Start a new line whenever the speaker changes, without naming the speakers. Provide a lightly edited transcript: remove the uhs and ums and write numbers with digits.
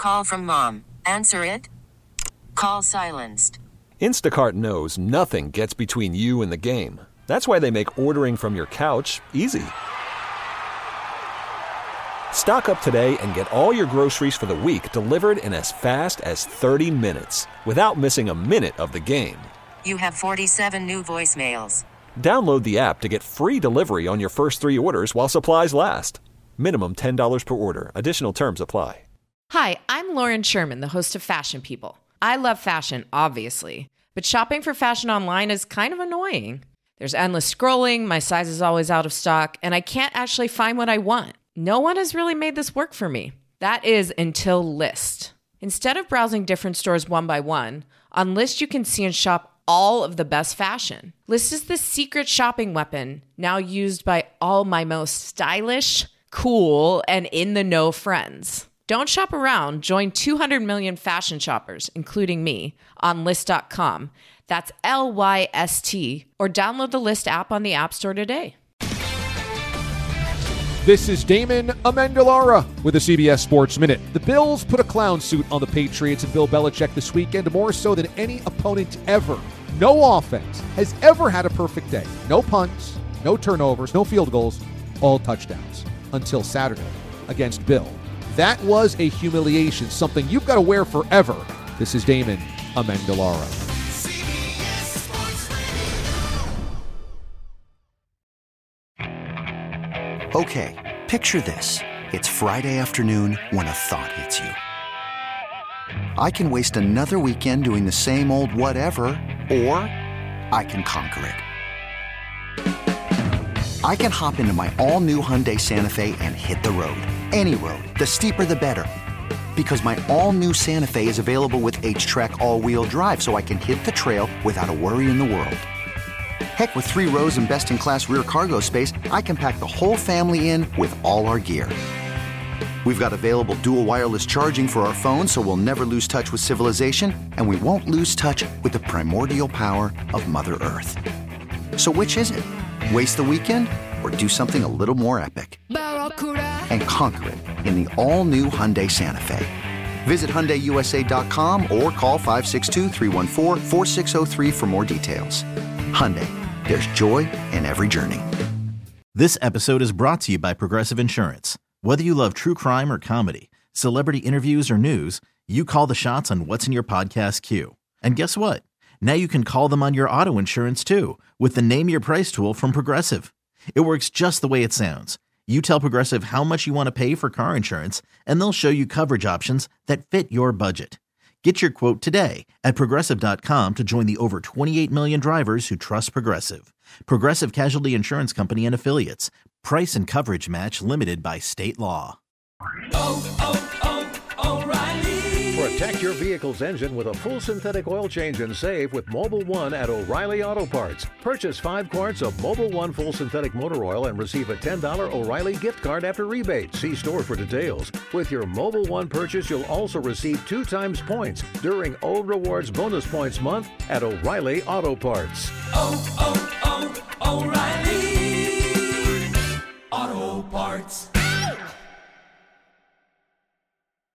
call from mom. Answer it. Call silenced.
Instacart knows nothing gets between you and the game. That's why they make ordering from your couch easy. Stock up today and get all your groceries for the week delivered in as fast as 30 minutes without missing a minute of the game.
You have 47 new voicemails.
Download the app to get free delivery on your first 3 orders while supplies last. Minimum $10 per order. Additional terms apply.
Hi, I'm Lauren Sherman, the host of Fashion People. I love fashion, obviously, but shopping for fashion online is kind of annoying. There's endless scrolling, my size is always out of stock, and I can't actually find what I want. No one has really made this work for me. That is until Lyst. Instead of browsing different stores one by one, on Lyst you can see and shop all of the best fashion. Lyst is the secret shopping weapon now used by all my most stylish, cool, and in-the-know friends. Don't shop around. Join 200 million fashion shoppers, including me, on Lyst.com. That's Lyst, or download the Lyst app on the App Store today.
This is Damon Amendolara with a CBS Sports Minute. The Bills put a clown suit on the Patriots and Bill Belichick this weekend, more so than any opponent ever. No offense has ever had a perfect day. No punts, no turnovers, no field goals, all touchdowns. Until Saturday against Bill. That was a humiliation, something you've got to wear forever. This is Damon Amendolara.
Okay, picture this. It's Friday afternoon when a thought hits you. I can waste another weekend doing the same old whatever, or I can conquer it. I can hop into my all-new Hyundai Santa Fe and hit the road. Any road. The steeper, the better. Because my all-new Santa Fe is available with H-Track all-wheel drive, so I can hit the trail without a worry in the world. Heck, with 3 rows and best-in-class rear cargo space, I can pack the whole family in with all our gear. We've got available dual wireless charging for our phones, so we'll never lose touch with civilization, and we won't lose touch with the primordial power of Mother Earth. So which is it? Waste the weekend or do something a little more epic? And conquer it in the all-new Hyundai Santa Fe. Visit HyundaiUSA.com or call 562-314-4603 for more details. Hyundai, there's joy in every journey.
This episode is brought to you by Progressive Insurance. Whether you love true crime or comedy, celebrity interviews or news, you call the shots on what's in your podcast queue. And guess what? Now you can call them on your auto insurance too with the Name Your Price tool from Progressive. It works just the way it sounds. You tell Progressive how much you want to pay for car insurance, and they'll show you coverage options that fit your budget. Get your quote today at Progressive.com to join the over 28 million drivers who trust Progressive. Progressive Casualty Insurance Company and Affiliates. Price and coverage match limited by state law.
O'Reilly. Protect your vehicle's engine with a full synthetic oil change and save with Mobil 1 at O'Reilly Auto Parts. Purchase 5 quarts of Mobil 1 full synthetic motor oil and receive a $10 O'Reilly gift card after rebate. See store for details. With your Mobil 1 purchase, you'll also receive 2 times points during O Rewards Bonus Points Month at O'Reilly Auto Parts.
O'Reilly Auto Parts.